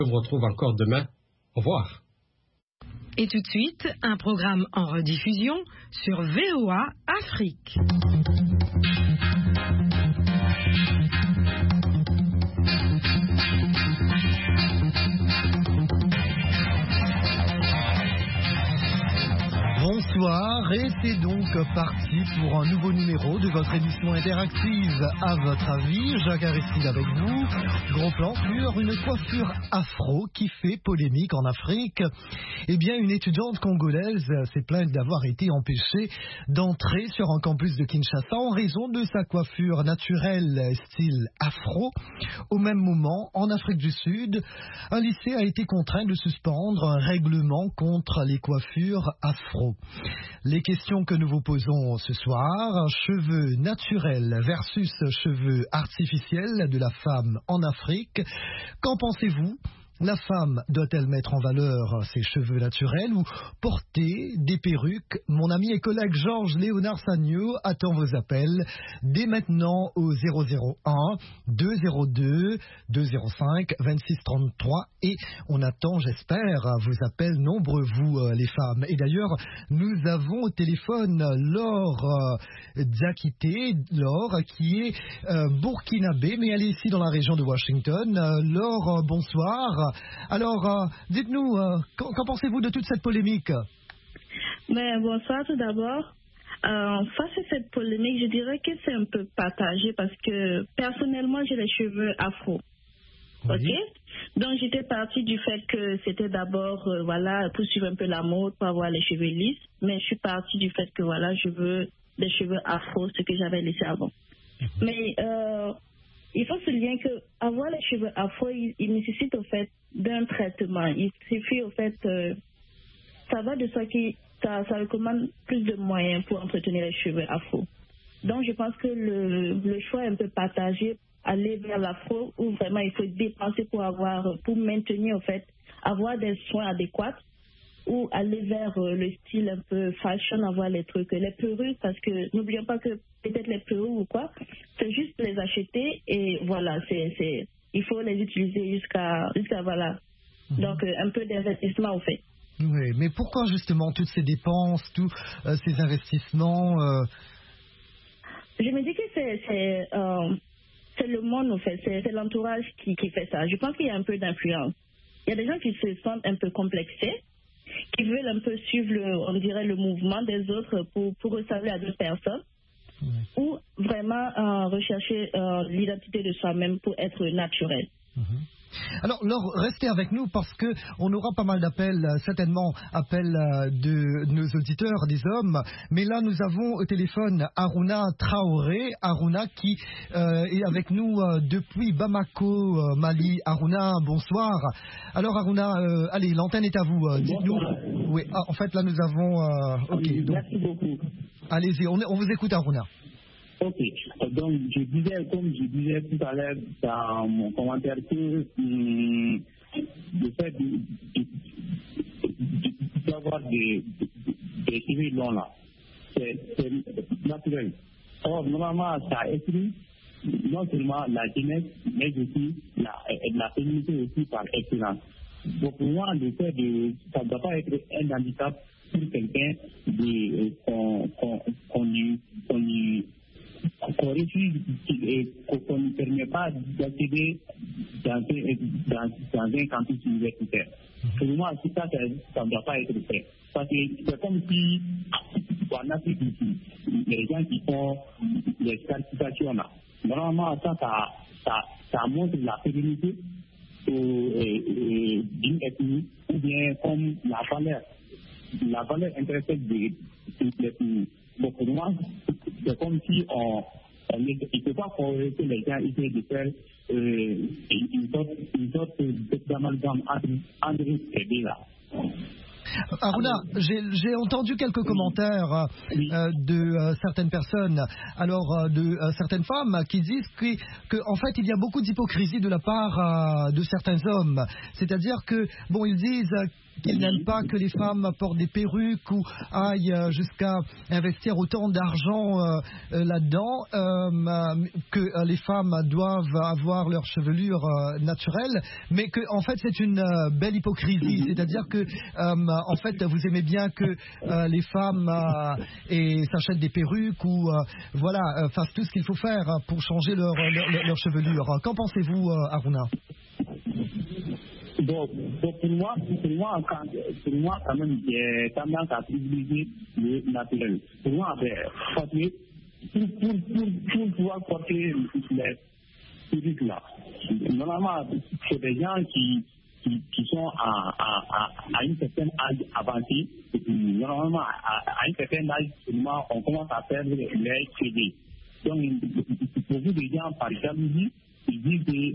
Je me retrouve encore demain. Au revoir. Et tout de suite, un programme en rediffusion sur VOA Afrique. Bonsoir, et c'est donc parti pour un nouveau numéro de votre émission interactive. À votre avis, Jacques Aristide avec vous. Gros plan sur une coiffure afro qui fait polémique en Afrique. Eh bien, une étudiante congolaise s'est plainte d'avoir été empêchée d'entrer sur un campus de Kinshasa en raison de sa coiffure naturelle style afro. Au même moment, en Afrique du Sud, un lycée a été contraint de suspendre un règlement contre les coiffures afro. Les questions que nous vous posons ce soir, cheveux naturels versus cheveux artificiels de la femme en Afrique. Qu'en pensez-vous ? La femme doit-elle mettre en valeur ses cheveux naturels ou porter des perruques? Mon ami et collègue Georges Léonard Sagno attend vos appels dès maintenant au 001 202 205 26 33 et on attend, j'espère, vos appels nombreux, vous les femmes. Et d'ailleurs, nous avons au téléphone Laure Diakité, Laure qui est burkinabé, mais elle est ici dans la région de Washington. Laure, bonsoir. Alors, dites-nous, qu'en pensez-vous de toute cette polémique? Bonsoir tout d'abord. Face à cette polémique, je dirais que c'est un peu partagé parce que personnellement, j'ai les cheveux afro. Oui. Ok? Donc, j'étais partie du fait que c'était d'abord, pour suivre un peu la mode, pour avoir les cheveux lisses. Mais je suis partie du fait que, je veux des cheveux afro, ce que j'avais laissé avant. Mais il faut souligner que avoir les cheveux afro, il nécessite au fait d'un traitement. Il suffit au fait, ça va de soi que ça recommande plus de moyens pour entretenir les cheveux afro. Donc je pense que le choix est un peu partagé, aller vers l'afro où vraiment il faut dépenser pour maintenir au fait, avoir des soins adéquats, ou aller vers le style un peu fashion, avoir les trucs, les perruques, parce que n'oublions pas que peut-être les perruques ou quoi, c'est juste les acheter et voilà, il faut les utiliser jusqu'à voilà. Donc un peu d'investissement au fait. Oui, mais pourquoi justement toutes ces dépenses, tous ces investissements Je me dis que c'est le monde au fait, c'est l'entourage qui fait ça. Je pense qu'il y a un peu d'influence. Il y a des gens qui se sentent un peu complexés, qui veulent un peu suivre, on dirait, le mouvement des autres pour ressembler à d'autres personnes, ou vraiment rechercher l'identité de soi-même pour être naturel. Alors, Laure, restez avec nous parce que on aura pas mal d'appels, certainement appels de nos auditeurs, des hommes. Mais là, nous avons au téléphone Aruna Traoré, Aruna qui est avec nous depuis Bamako, Mali. Aruna, bonsoir. Alors, Aruna, allez, l'antenne est à vous. Dites-nous. Oui, en fait, là, nous avons. Ok. Oui, donc, merci beaucoup. Allez-y, on vous écoute, Aruna. Ok, donc comme je disais tout à l'heure dans mon commentaire que le fait d'avoir des cheveux longs là, c'est naturel. Or, normalement, ça exclut non seulement la jeunesse, mais aussi la féminité aussi par excellence. Donc pour moi, le fait ça ne doit pas être un handicap pour quelqu'un qu'on refuse et qu'on ne permet pas d'accéder dans un campus universitaire. Pour moi, ça ne doit pas être fait. Parce que c'est comme si, en Afrique ici, les gens qui font les certifications là, vraiment, ça montre la féminité d'une ethnie ou bien comme la valeur intrinsèque de l'ethnie. Donc pour moi, c'est comme si il ne faut pas que les gens essaient de faire une sorte d'amalgame entre ces deux-là. Aruna, j'ai entendu quelques commentaires de certaines personnes, alors de certaines femmes qui disent que en fait il y a beaucoup d'hypocrisie de la part de certains hommes. C'est-à-dire que, bon, ils disent qu'ils n'aiment pas que les femmes portent des perruques ou aillent jusqu'à investir autant d'argent là-dedans, que les femmes doivent avoir leur chevelure naturelle, mais que en fait c'est une belle hypocrisie, c'est-à-dire que en fait vous aimez bien que les femmes s'achètent des perruques ou fassent tout ce qu'il faut faire pour changer leur chevelure. Qu'en pensez-vous, Aruna? Bon, pour moi, quand même, j'ai tendance à privilégier le naturel. Pour moi, parce que pour pouvoir porter les perruques là, normalement, c'est des gens qui sont à une certaine âge avancée. Normalement, à une certaine âge, on commence à perdre les cheveux. Donc, beaucoup de gens, par jalousie, ils disent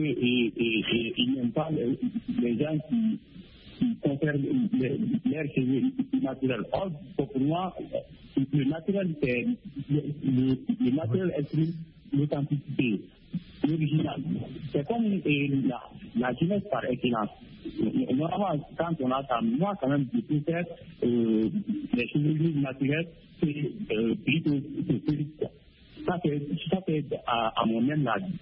qu'ils n'aiment pas les gens qui conservent leurs cheveux naturels. Or, pour moi, le naturel, c'est le naturel exprime l'authenticité, l'original. C'est comme la jeunesse par excellence. Normalement, quand on a ça, moi, quand même, je préfère les cheveux naturels, c'est plutôt ça, c'est à mon même avis.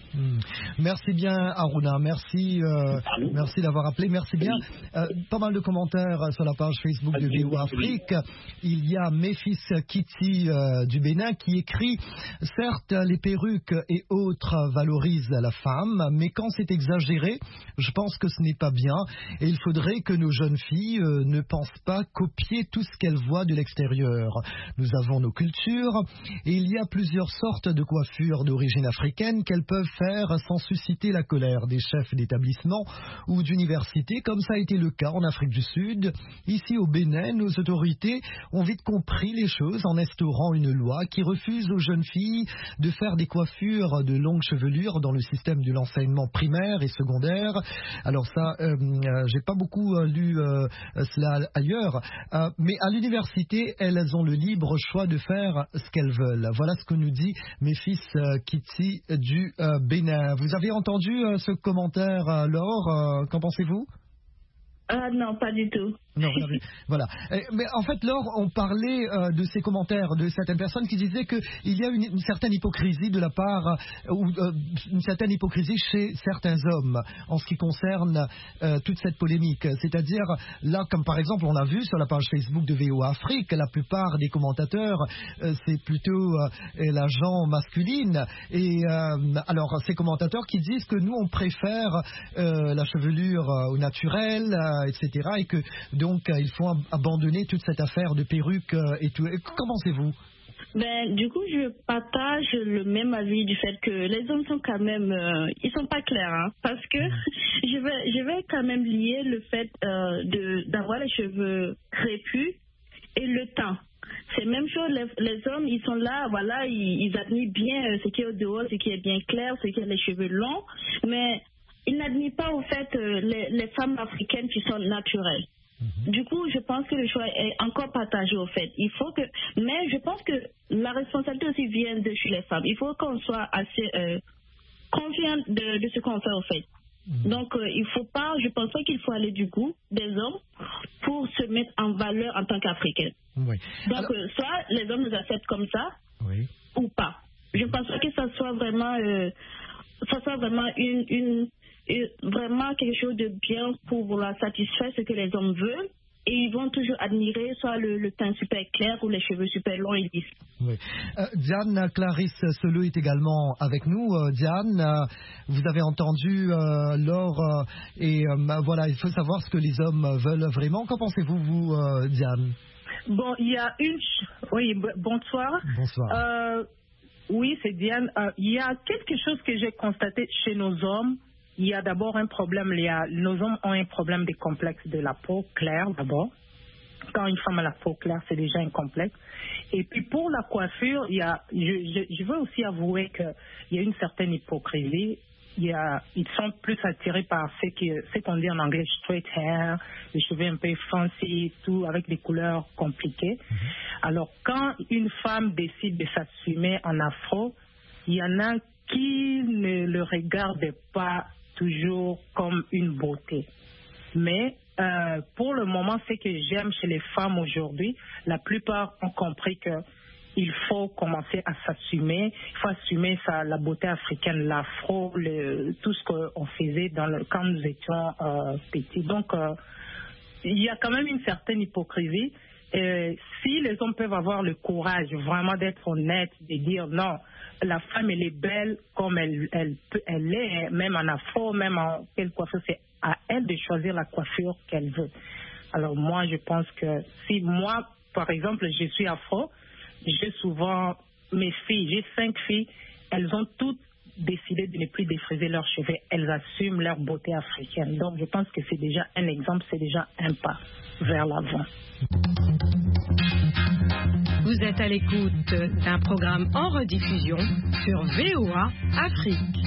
Merci bien, Aruna. Merci d'avoir appelé. Merci bien. Pas mal de commentaires sur la page Facebook de VOA Afrique. Il y a Méphis Kitty du Bénin qui écrit: certes, les perruques et autres valorisent la femme, mais quand c'est exagéré, je pense que ce n'est pas bien. Et il faudrait que nos jeunes filles ne pensent pas copier tout ce qu'elles voient de l'extérieur. Nous avons nos cultures et il y a plusieurs sortes de coiffures d'origine africaine qu'elles peuvent faire sans susciter la colère des chefs d'établissement ou d'université, comme ça a été le cas en Afrique du Sud. Ici au Bénin, nos autorités ont vite compris les choses en instaurant une loi qui refuse aux jeunes filles de faire des coiffures de longue chevelure dans le système de l'enseignement primaire et secondaire. Alors ça, j'ai pas beaucoup lu cela ailleurs, mais à l'université, elles ont le libre choix de faire ce qu'elles veulent. Voilà ce que nous dit Méphis Kitty du Bénin. Vous avez entendu ce commentaire, Laure? Qu'en pensez-vous? Non, pas du tout. Non, voilà. Mais en fait, Laure, on parlait de ces commentaires de certaines personnes qui disaient qu'il y a une certaine hypocrisie de la part, ou une certaine hypocrisie chez certains hommes en ce qui concerne toute cette polémique. C'est-à-dire, là, comme par exemple, on a vu sur la page Facebook de VOA Afrique, la plupart des commentateurs, c'est plutôt la gent masculine. Et alors, ces commentateurs qui disent que nous, on préfère la chevelure au naturel, etc. Et que donc, il faut abandonner toute cette affaire de perruques et tout. Qu'en pensez-vous? Du coup, je partage le même avis du fait que les hommes sont quand même, ils sont pas clairs, hein, parce que je vais quand même lier le fait d'avoir les cheveux crépus et le temps. C'est la même chose, les hommes, ils sont là, voilà, ils admirent bien ce qui est au dehors, ce qui est bien clair, ce qui est les cheveux longs, mais ils n'admirent pas au fait les femmes africaines qui sont naturelles. Du coup, je pense que le choix est encore partagé au fait. Mais je pense que la responsabilité aussi vient de chez les femmes. Il faut qu'on soit assez confiant de ce qu'on fait au fait. Donc, je pense pas qu'il faut aller du goût des hommes pour se mettre en valeur en tant qu'Africains. Oui. Donc, soit les hommes nous acceptent comme ça, oui, ou pas. Je pense pas que ça soit vraiment, vraiment quelque chose de bien pour vouloir satisfaire ce que les hommes veulent. Et ils vont toujours admirer soit le teint super clair ou les cheveux super longs et lisses. Oui. Diane Clarisse Seleux est également avec nous. Diane, vous avez entendu Laure et voilà, il faut savoir ce que les hommes veulent vraiment. Qu'en pensez-vous, vous, Diane? Bon, il y a Oui, bonsoir. Bonsoir. Oui, c'est Diane. Il y a quelque chose que j'ai constaté chez nos hommes. Il y a d'abord un problème, nos hommes ont un problème de complexe de la peau claire d'abord. Quand une femme a la peau claire, c'est déjà un complexe. Et puis pour la coiffure, je veux aussi avouer qu'il y a une certaine hypocrisie. Ils sont plus attirés par ce qu'on dit en anglais straight hair, les cheveux un peu fancy, tout avec des couleurs compliquées. Alors quand une femme décide de s'assumer en afro, il y en a qui ne le regardent pas toujours comme une beauté. Mais pour le moment, ce que j'aime chez les femmes aujourd'hui, la plupart ont compris que il faut commencer à s'assumer. Il faut assumer la beauté africaine, l'afro, tout ce qu'on faisait quand nous étions petits. Donc, il y a quand même une certaine hypocrisie. Si les hommes peuvent avoir le courage vraiment d'être honnêtes, de dire non, la femme elle est belle comme elle est, même en afro, même en quelle coiffure, c'est à elle de choisir la coiffure qu'elle veut. Alors moi, je pense que si moi, par exemple, je suis afro, j'ai souvent mes filles, j'ai 5 filles, elles ont toutes décidé de ne plus défriser leurs cheveux, elles assument leur beauté africaine. Donc je pense que c'est déjà un exemple, c'est déjà un pas vers l'avant. Vous êtes à l'écoute d'un programme en rediffusion sur VOA Afrique.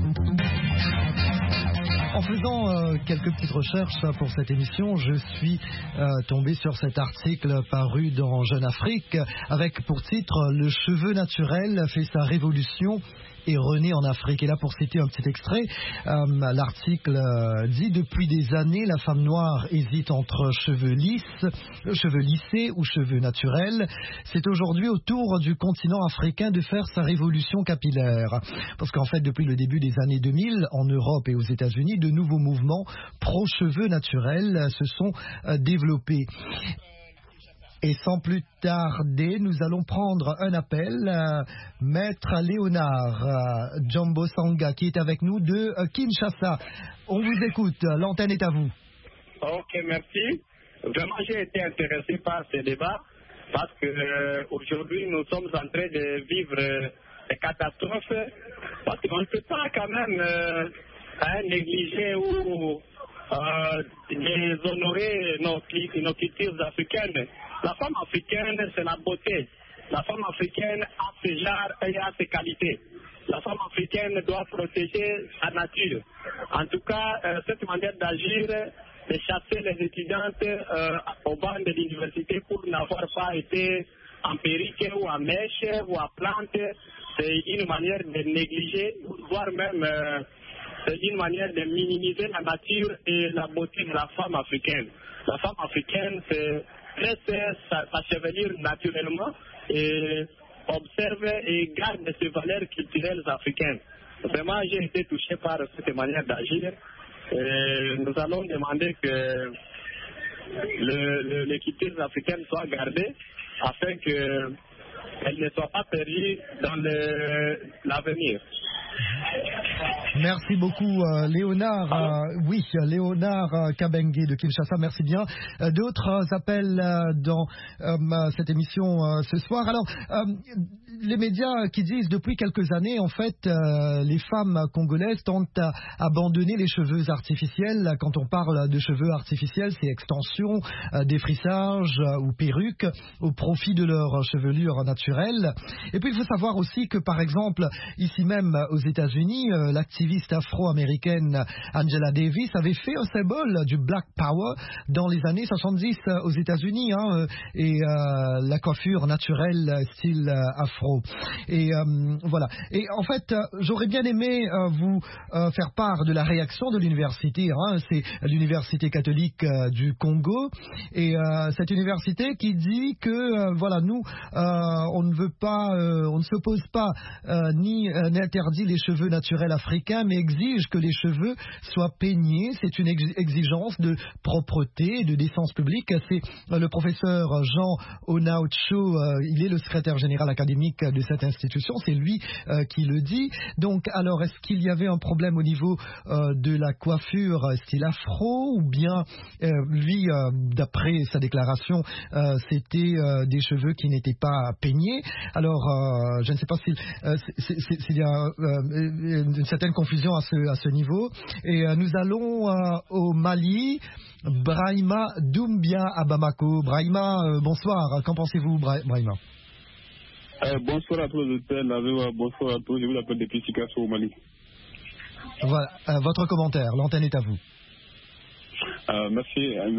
En faisant quelques petites recherches pour cette émission, je suis tombé sur cet article paru dans Jeune Afrique avec pour titre « Le cheveu naturel fait sa révolution ». Et rené en Afrique. Et là, pour citer un petit extrait, l'article dit « Depuis des années, la femme noire hésite entre cheveux lissés ou cheveux naturels. C'est aujourd'hui au tour du continent africain de faire sa révolution capillaire. » Parce qu'en fait, depuis le début des années 2000, en Europe et aux États-Unis, de nouveaux mouvements pro-cheveux naturels se sont développés. Et sans plus tarder, nous allons prendre un appel. Maître Léonard Jumbo Sanga, qui est avec nous de Kinshasa. On vous écoute, l'antenne est à vous. Ok, merci. Vraiment, j'ai été intéressé par ce débat parce que aujourd'hui, nous sommes en train de vivre des catastrophes parce qu'on ne peut pas quand même négliger ou déshonorer nos cultures africaines. La femme africaine, c'est la beauté. La femme africaine a ses genres et a ses qualités. La femme africaine doit protéger sa nature. En tout cas, cette manière d'agir, de chasser les étudiantes au banc de l'université pour n'avoir pas été en perruque ou en mèche ou en plante, c'est une manière de négliger, voire même c'est une manière de minimiser la nature et la beauté de la femme africaine. La femme africaine, c'est laisse sa chevelure naturellement et observe et garde ses valeurs culturelles africaines. Vraiment, j'ai été touché par cette manière d'agir. Nous allons demander que les cultures africaines soient gardées afin qu'elles ne soient pas perdues dans l'avenir. Merci beaucoup Léonard. Oui, Léonard Kabengue de Kinshasa, merci bien. D'autres appels dans cette émission ce soir. Alors, les médias qui disent depuis quelques années, en fait, les femmes congolaises tentent à abandonner les cheveux artificiels. Quand on parle de cheveux artificiels, c'est extension, défrissage ou perruque au profit de leur chevelure naturelle. Et puis, il faut savoir aussi que, par exemple, ici même aux États-Unis, l'activiste afro-américaine Angela Davis avait fait un symbole du Black Power dans les années 70 aux États-Unis, et la coiffure naturelle style afro. Et voilà. Et en fait, j'aurais bien aimé vous faire part de la réaction de l'université. C'est l'université catholique du Congo, et cette université qui dit que voilà, nous, on ne veut pas, on ne s'oppose pas ni n'interdit les cheveux naturels africains, mais exige que les cheveux soient peignés. C'est une exigence de propreté et de décence publique. C'est le professeur Jean Onaucho, il est le secrétaire général académique de cette institution, c'est lui qui le dit. Donc, alors, est-ce qu'il y avait un problème au niveau de la coiffure style afro, ou bien lui, d'après sa déclaration, c'était des cheveux qui n'étaient pas peignés? Alors, je ne sais pas s'il y a une certaine confusion à ce niveau. Et nous allons au Mali. Brahima Doumbia à Bamako. Brahima, bonsoir. Qu'en pensez-vous, Brahima? Bonsoir à tous les auditeurs. Bonsoir à tous. Je vous appelle depuis Chicago au Mali. Voilà, votre commentaire. L'antenne est à vous. Merci.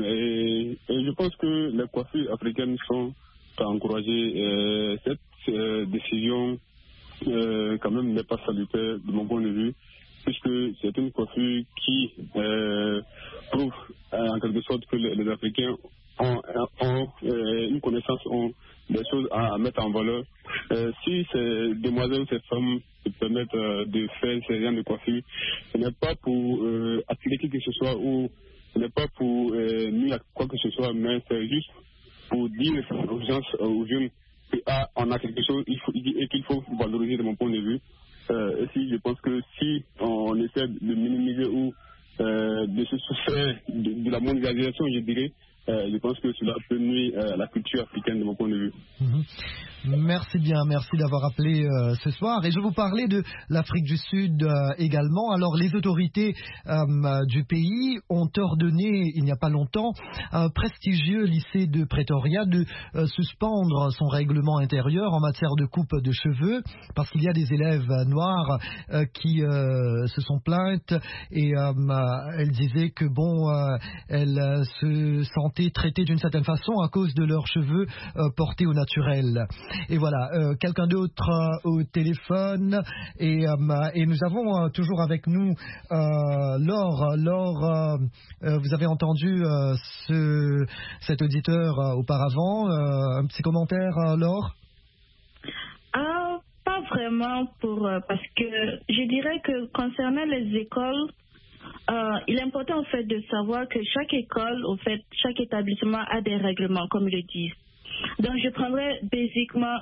Je pense que les coiffures africaines sont à encourager. Cette décision quand même n'est pas salutaire de mon point de vue, puisque c'est une coiffure qui prouve à quelque sorte que les Africains ont une connaissance, ont des choses à mettre en valeur. Si ces demoiselles ou ces femmes se permettent de faire ces genres de coiffure, ce n'est pas pour attirer qui que ce soit ou ce n'est pas pour nuire à quoi que ce soit, mais c'est juste pour dire aux gens, aux jeunes, qu'on a quelque chose et qu'il faut valoriser de mon point de vue. Et si je pense que si on essaie de minimiser ou de se soustraire de la mondialisation, je dirais, je pense que cela peut nuire à la culture africaine de mon point de vue. Merci bien, merci d'avoir appelé ce soir. Et je vous parlais de l'Afrique du Sud également. Alors les autorités du pays ont ordonné, il n'y a pas longtemps, à un prestigieux lycée de Pretoria de suspendre son règlement intérieur en matière de coupe de cheveux parce qu'il y a des élèves noirs qui se sont plaintes et elles disaient que elles se sentaient traitées d'une certaine façon à cause de leurs cheveux portés au naturel. Et voilà, quelqu'un d'autre au téléphone et nous avons toujours avec nous Laure. Laure, vous avez entendu cet auditeur auparavant. Un petit commentaire, Laure? Pas vraiment, parce que je dirais que concernant les écoles, il est important en fait de savoir que chaque école, en fait, chaque établissement a des règlements, comme ils le disent. Donc, je prendrais basiquement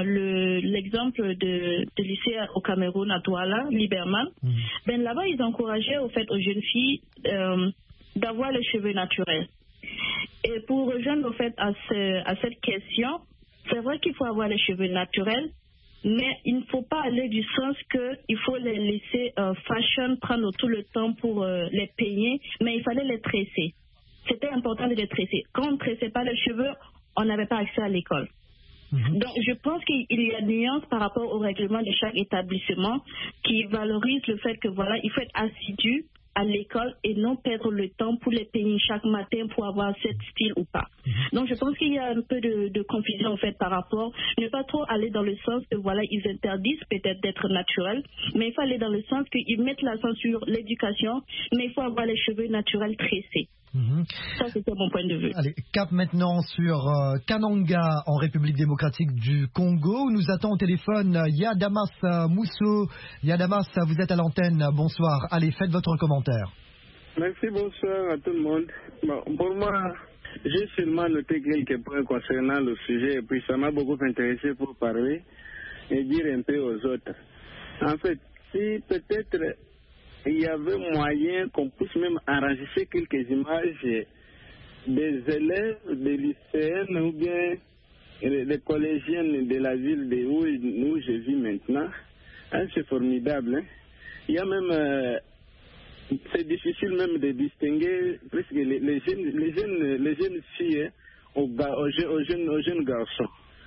l'exemple de lycée au Cameroun, à Douala, Liberman. Là-bas, ils encourageaient au fait aux jeunes filles d'avoir les cheveux naturels. Et pour rejoindre au fait à cette question, c'est vrai qu'il faut avoir les cheveux naturels, mais il ne faut pas aller du sens qu'il faut les laisser fashion, prendre tout le temps pour les peigner, mais il fallait les tresser. C'était important de les tresser. Quand on ne tressait pas les cheveux, on n'avait pas accès à l'école. Donc, je pense qu'il y a une nuance par rapport au règlement de chaque établissement qui valorise le fait que, voilà, il faut être assidu à l'école et non perdre le temps pour les peigner chaque matin pour avoir ce style ou pas. Donc, je pense qu'il y a un peu de confusion, en fait, par rapport, ne pas trop aller dans le sens que, voilà, ils interdisent peut-être d'être naturels, mais il faut aller dans le sens qu'ils mettent l'accent sur l'éducation, mais il faut avoir les cheveux naturels tressés. Ça, c'était mon point de vue. Allez, cap maintenant sur Kananga, en République démocratique du Congo. Nous attend au téléphone Yadamas Mousso. Yadamas, vous êtes à l'antenne. Bonsoir. Allez, faites votre commentaire. Merci, bonsoir à tout le monde. Pour moi, j'ai seulement noté quelques points concernant le sujet et puis ça m'a beaucoup intéressé pour parler et dire un peu aux autres. En fait, si peut-être il y avait moyen qu'on puisse même enregistrer quelques images des élèves, des lycéennes ou bien des collégiennes de la ville où je vis maintenant. C'est formidable. Hein? Il y a même, c'est difficile même de distinguer presque les jeunes filles aux jeunes garçons.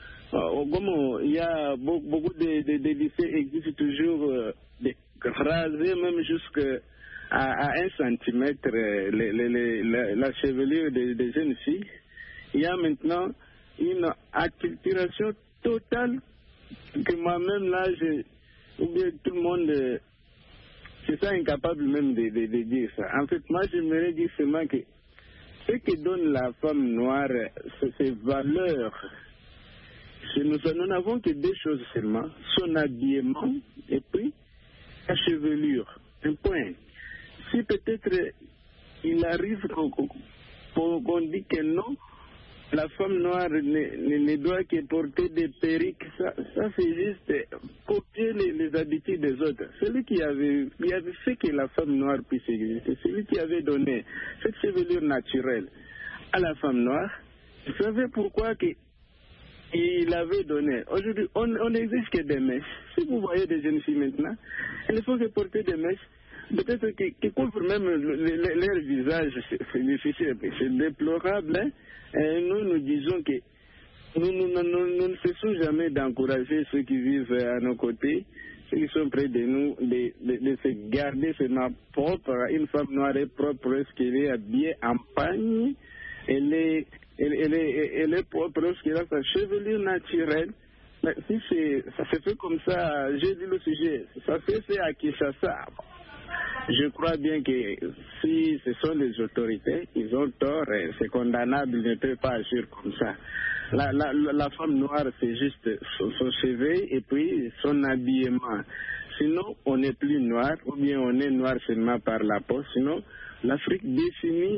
Comme il y a beaucoup de lycées existent toujours rasés même jusqu'à 1 centimètre la chevelure des jeunes filles. Il y a maintenant une acculturation totale que moi-même là, ou bien tout le monde, c'est ça incapable même de dire ça. En fait, moi j'aimerais dire seulement que ce que donne la femme noire, c'est ses valeurs. Nous n'avons que deux choses seulement, son habillement et puis la chevelure, un point. Si peut-être il arrive qu'on dit que non, la femme noire ne doit que porter des perruques, ça c'est juste copier les habitudes des autres. Celui qui avait fait que la femme noire puisse exister, celui qui avait donné cette chevelure naturelle à la femme noire, vous savez pourquoi il avait donné. Aujourd'hui, on n'exige que des mèches. Si vous voyez des jeunes filles maintenant, elles ne font que porter des mèches, peut-être qui couvrent même leur visage. C'est déplorable. Hein? Et nous disons que nous ne cessons jamais d'encourager ceux qui vivent à nos côtés, ceux qui sont près de nous, de se garder seulement propre. Une femme noire est propre lorsqu'elle est habillée en pagne. Elle est propre lorsqu'elle a sa chevelure naturelle. Mais si ça se fait comme ça, j'ai dit le sujet, ça fait à Kinshasa. je crois bien que si ce sont les autorités, ils ont tort, c'est condamnable, ils ne peuvent pas agir comme ça. La femme noire, c'est juste son cheveu et puis son habillement. Sinon, on n'est plus noir, ou bien on est noir seulement par la peau. Sinon, l'Afrique définit,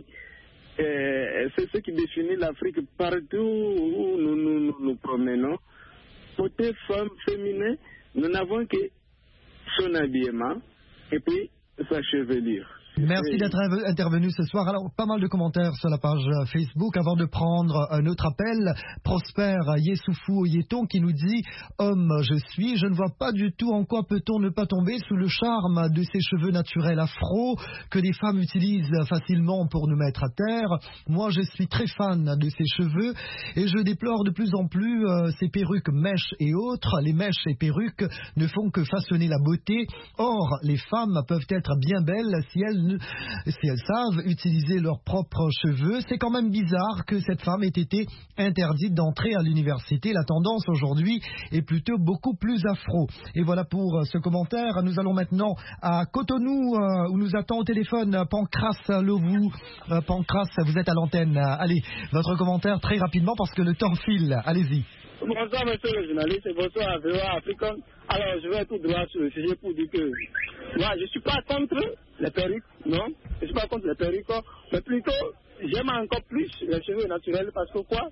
c'est ce qui définit l'Afrique partout où nous promenons. Côté femme féminin, nous n'avons que son habillement et puis sa chevelure. Merci d'être intervenu ce soir. Alors, pas mal de commentaires sur la page Facebook. Avant de prendre un autre appel, Prosper Yessoufou Yeton qui nous dit « Homme, je suis, je ne vois pas du tout en quoi peut-on ne pas tomber sous le charme de ces cheveux naturels afro que les femmes utilisent facilement pour nous mettre à terre. Moi, je suis très fan de ces cheveux et je déplore de plus en plus ces perruques mèches et autres. Les mèches et perruques ne font que façonner la beauté. Or, les femmes peuvent être bien belles si elles savent utiliser leurs propres cheveux. C'est quand même bizarre que cette femme ait été interdite d'entrer à l'université. La tendance aujourd'hui est plutôt beaucoup plus afro. Et voilà pour ce commentaire. Nous allons maintenant à Cotonou où nous attend au téléphone Pancras Lovou. Pancras, vous êtes à l'antenne. Allez, votre commentaire très rapidement parce que le temps file. Allez-y. Bonsoir, monsieur le journaliste, et bonsoir à VOA Africa. Alors, je vais tout droit sur le sujet pour dire que moi, je ne suis pas contre les perruques, non. Je ne suis pas contre les perruques, mais plutôt, j'aime encore plus les cheveux naturels parce que quoi,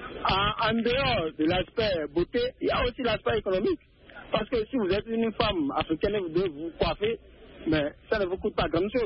en dehors de l'aspect beauté, il y a aussi l'aspect économique. Parce que si vous êtes une femme africaine et vous devez vous coiffer, mais ça ne vous coûte pas grand-chose.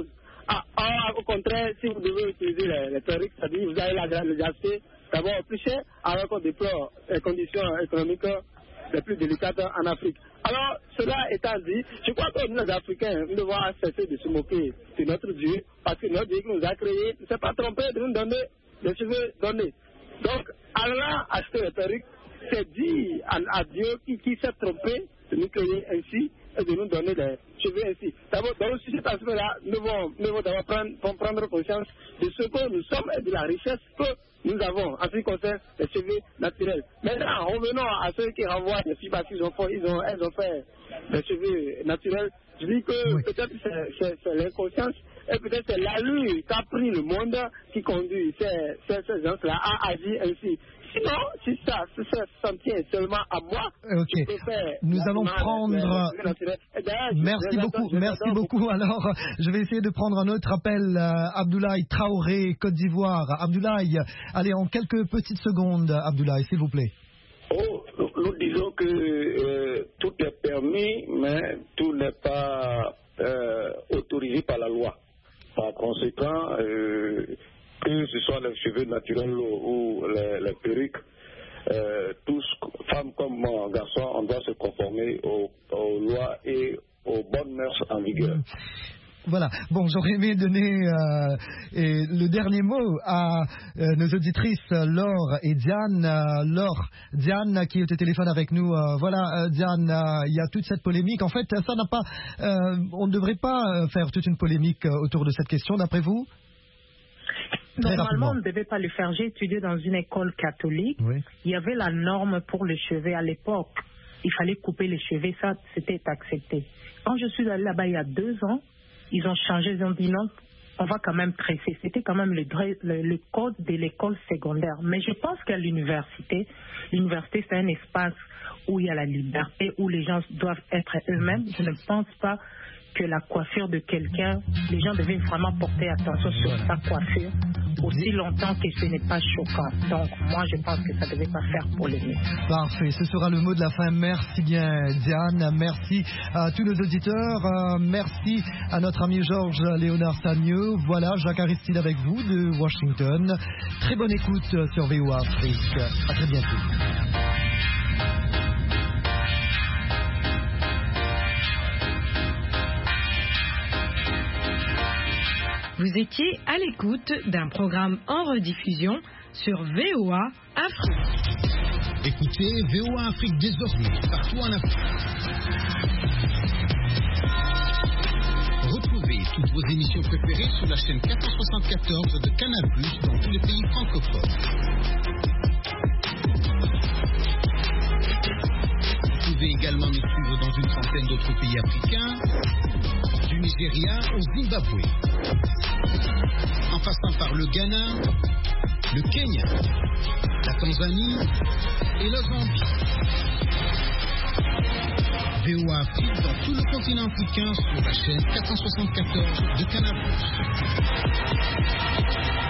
Au contraire, si vous devez utiliser les perruques, c'est-à-dire vous allez les acheter d'abord plus cher, alors qu'on déplore les conditions économiques les plus délicates en Afrique. Alors, cela étant dit, je crois que nous, les Africains, nous devons cesser de se moquer de notre Dieu, parce que notre Dieu qui nous a créés ne s'est pas trompé de nous donner des cheveux donnés. Donc, allant acheter les perruques, c'est dire à Dieu qui s'est trompé de nous créer ainsi et de nous donner des cheveux ainsi. D'abord, dans cet aspect-là, nous devons d'abord prendre conscience de ce que nous sommes et de la richesse que nous avons en ce qui concerne les cheveux naturels. Maintenant, revenons à ceux qui renvoient les filles parce qu'elles ont fait des cheveux naturels. Je dis que peut-être c'est l'inconscience et peut-être c'est l'allure qu'a pris le monde qui conduit ces gens-là à agir ainsi. Sinon, si ça s'en tient seulement à moi, je préfère. Nous allons prendre. Merci beaucoup. Alors, je vais essayer de prendre un autre appel. Abdoulaye Traoré, Côte d'Ivoire. Abdoulaye, allez, en quelques petites secondes, Abdoulaye, s'il vous plaît. Nous disons que tout est permis, mais tout n'est pas autorisé par la loi. Par conséquent, que ce soit les cheveux naturels ou les perruques, tous, femmes comme garçons, on doit se conformer aux lois et aux bonnes mœurs en vigueur. Voilà. Bon, j'aurais aimé donner le dernier mot à nos auditrices Laure et Diane. Diane qui est au téléphone avec nous. Voilà, Diane, il y a toute cette polémique. En fait, ça n'a pas. On ne devrait pas faire toute une polémique autour de cette question, d'après vous? Normalement, on ne devait pas le faire. J'ai étudié dans une école catholique. Oui. Il y avait la norme pour les cheveux à l'époque. Il fallait couper les cheveux, ça, c'était accepté. Quand je suis allée là-bas il y a 2 ans, ils ont changé, ils ont dit non, on va quand même tresser. C'était quand même le code de l'école secondaire. Mais je pense qu'à l'université, c'est un espace où il y a la liberté, où les gens doivent être eux-mêmes. Je ne pense pas que la coiffure de quelqu'un, les gens devaient vraiment porter attention sur sa coiffure aussi longtemps que ce n'est pas choquant. Donc moi je pense que ça ne devait pas faire polémique. Parfait, ce sera le mot de la fin. Merci bien Diane, merci à tous nos auditeurs, merci à notre ami Georges Léonard Sagneux. Voilà, Jacques Aristide avec vous de Washington. Très bonne écoute sur VOA Afrique. À très bientôt. Vous étiez à l'écoute d'un programme en rediffusion sur VOA Afrique. Écoutez VOA Afrique désormais partout en Afrique. Retrouvez toutes vos émissions préférées sur la chaîne 474 de Canal+ dans tous les pays francophones. Vous pouvez également nous suivre dans une trentaine d'autres pays africains. du Nigeria au Zimbabwe. En passant par le Ghana, le Kenya, la Tanzanie et la Zambie. VOA Afrique dans tout le continent africain sur la chaîne 474 de Canal+.